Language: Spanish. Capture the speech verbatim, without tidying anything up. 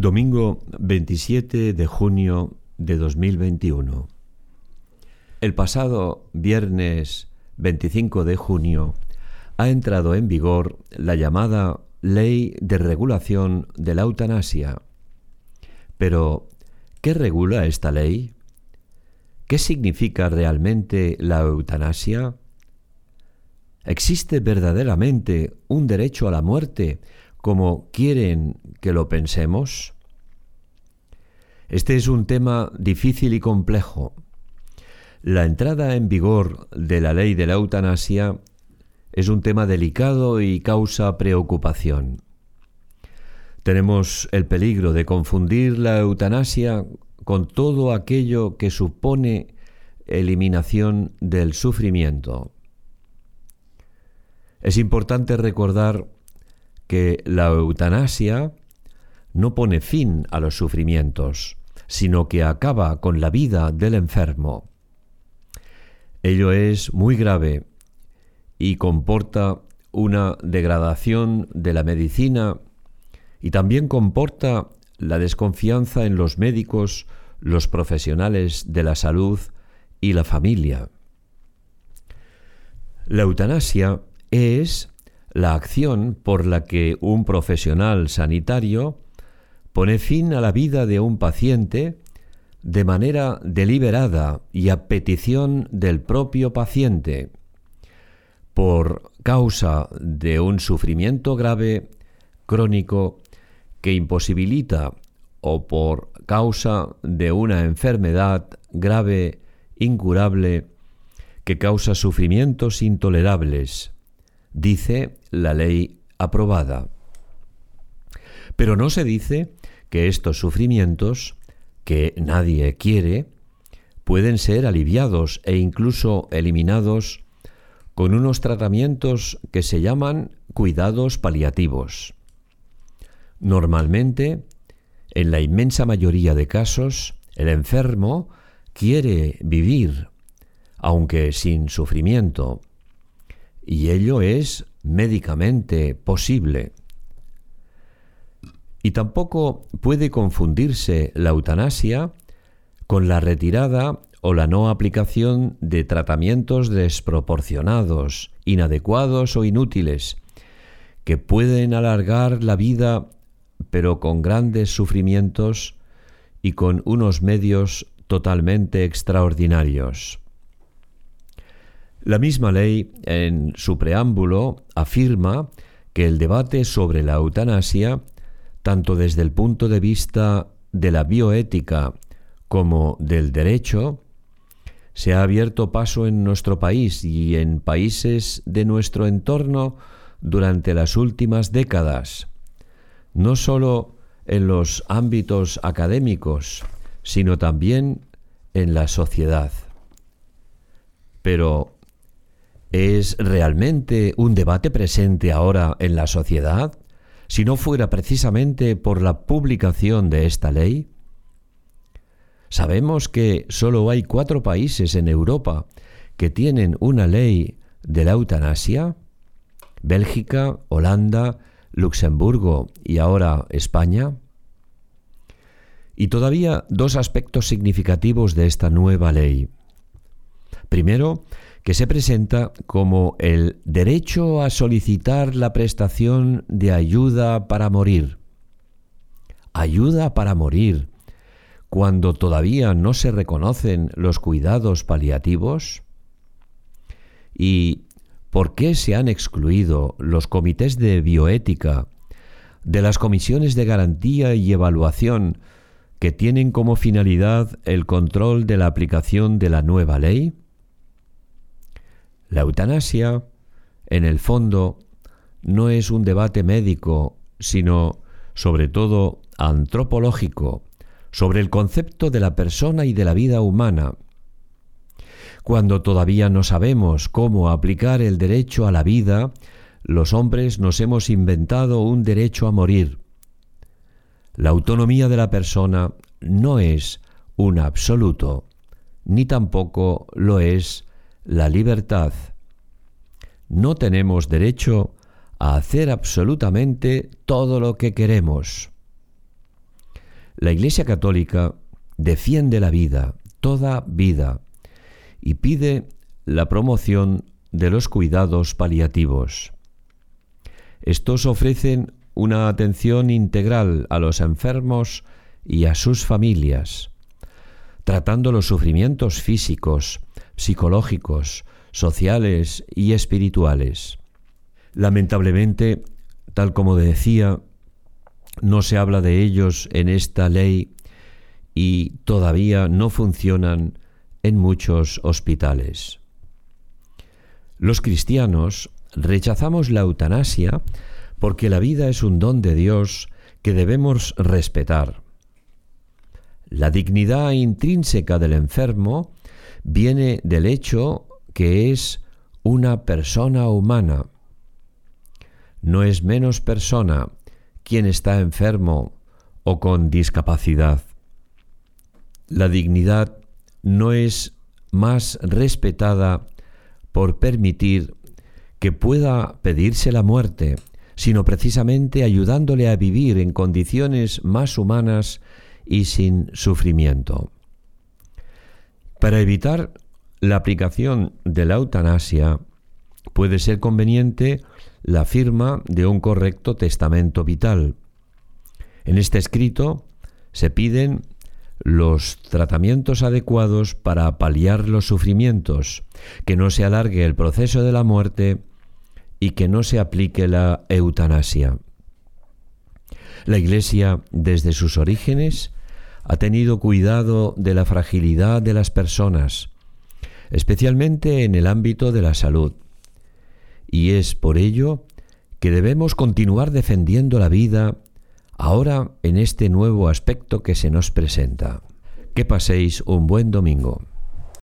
Domingo veintisiete de junio de dos mil veintiuno. El pasado viernes veinticinco de junio ha entrado en vigor la llamada Ley de Regulación de la Eutanasia. Pero, ¿qué regula esta ley? ¿Qué significa realmente la eutanasia? ¿Existe verdaderamente un derecho a la muerte como quieren que lo pensemos? Este es un tema difícil y complejo. La entrada en vigor de la ley de la eutanasia es un tema delicado y causa preocupación. Tenemos el peligro de confundir la eutanasia con todo aquello que supone eliminación del sufrimiento. Es importante recordar que la eutanasia no pone fin a los sufrimientos, sino que acaba con la vida del enfermo. Ello es muy grave y comporta una degradación de la medicina y también comporta la desconfianza en los médicos, los profesionales de la salud y la familia. La eutanasia es la acción por la que un profesional sanitario pone fin a la vida de un paciente de manera deliberada y a petición del propio paciente, por causa de un sufrimiento grave, crónico, que imposibilita o por causa de una enfermedad grave, incurable, que causa sufrimientos intolerables, dice la ley aprobada. Pero no se dice que estos sufrimientos, que nadie quiere, pueden ser aliviados e incluso eliminados con unos tratamientos que se llaman cuidados paliativos. Normalmente, en la inmensa mayoría de casos, el enfermo quiere vivir, aunque sin sufrimiento, y ello es médicamente posible. Y tampoco puede confundirse la eutanasia con la retirada o la no aplicación de tratamientos desproporcionados, inadecuados o inútiles, que pueden alargar la vida pero con grandes sufrimientos y con unos medios totalmente extraordinarios. La misma ley, en su preámbulo, afirma que el debate sobre la eutanasia, tanto desde el punto de vista de la bioética como del derecho, se ha abierto paso en nuestro país y en países de nuestro entorno durante las últimas décadas, no solo en los ámbitos académicos, sino también en la sociedad. Pero, ¿es realmente un debate presente ahora en la sociedad, si no fuera precisamente por la publicación de esta ley? Sabemos que solo hay cuatro países en Europa que tienen una ley de la eutanasia: Bélgica, Holanda, Luxemburgo y ahora España. Y todavía dos aspectos significativos de esta nueva ley. Primero, que se presenta como el derecho a solicitar la prestación de ayuda para morir. Ayuda para morir, cuando todavía no se reconocen los cuidados paliativos. ¿Y por qué se han excluido los comités de bioética de las comisiones de garantía y evaluación que tienen como finalidad el control de la aplicación de la nueva ley? La eutanasia, en el fondo, no es un debate médico, sino, sobre todo, antropológico, sobre el concepto de la persona y de la vida humana. Cuando todavía no sabemos cómo aplicar el derecho a la vida, los hombres nos hemos inventado un derecho a morir. La autonomía de la persona no es un absoluto, ni tampoco lo es la libertad. No tenemos derecho a hacer absolutamente todo lo que queremos. La Iglesia Católica defiende la vida, toda vida, y pide la promoción de los cuidados paliativos. Estos ofrecen una atención integral a los enfermos y a sus familias, tratando los sufrimientos físicos, psicológicos, sociales y espirituales. Lamentablemente, tal como decía, no se habla de ellos en esta ley y todavía no funcionan en muchos hospitales. Los cristianos rechazamos la eutanasia porque la vida es un don de Dios que debemos respetar. La dignidad intrínseca del enfermo viene del hecho que es una persona humana. No es menos persona quien está enfermo o con discapacidad. La dignidad no es más respetada por permitir que pueda pedirse la muerte, sino precisamente ayudándole a vivir en condiciones más humanas y sin sufrimiento. Para evitar la aplicación de la eutanasia, puede ser conveniente la firma de un correcto testamento vital. En este escrito se piden los tratamientos adecuados para paliar los sufrimientos, que no se alargue el proceso de la muerte y que no se aplique la eutanasia. La Iglesia, desde sus orígenes, ha tenido cuidado de la fragilidad de las personas, especialmente en el ámbito de la salud, y es por ello que debemos continuar defendiendo la vida ahora en este nuevo aspecto que se nos presenta. Que paséis un buen domingo.